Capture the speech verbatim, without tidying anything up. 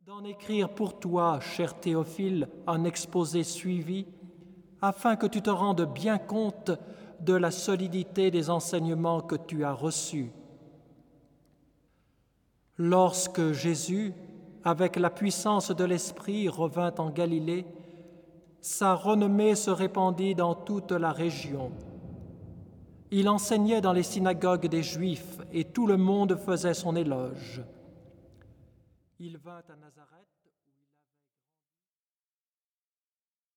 d'en écrire pour toi, cher Théophile, un exposé suivi, afin que tu te rendes bien compte de la solidité des enseignements que tu as reçus. Lorsque Jésus, avec la puissance de l'Esprit, revint en Galilée, sa renommée se répandit dans toute la région. Il enseignait dans les synagogues des Juifs et tout le monde faisait son éloge. Il vint à Nazareth.